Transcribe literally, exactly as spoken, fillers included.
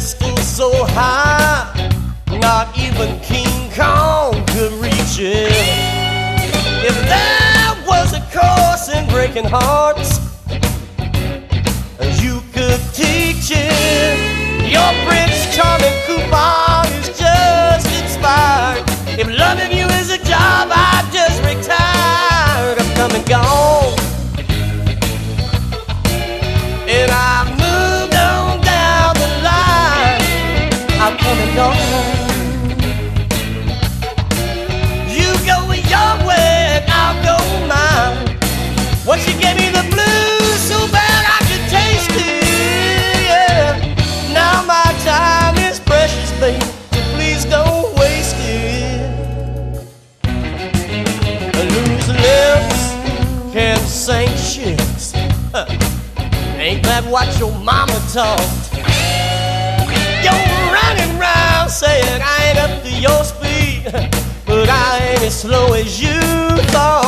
pedestal so high, not even King Kong could reach it. If there was a course in breaking hearts, you could teach it. Your Prince Charming coupon is just expired. If loving you is a job, I just retired. I'm come and gone, and I've moved on down the line. I'm come and gone. You go your way and I'll go mine. Once you gave me the blues so bad I could taste it, yeah. Now my time is precious, babe, so please don't waste it. Loose lips can sink ships. Huh. Ain't that what your mama taught? You're running round saying I ain't up to your speed, but I ain't as slow as you thought.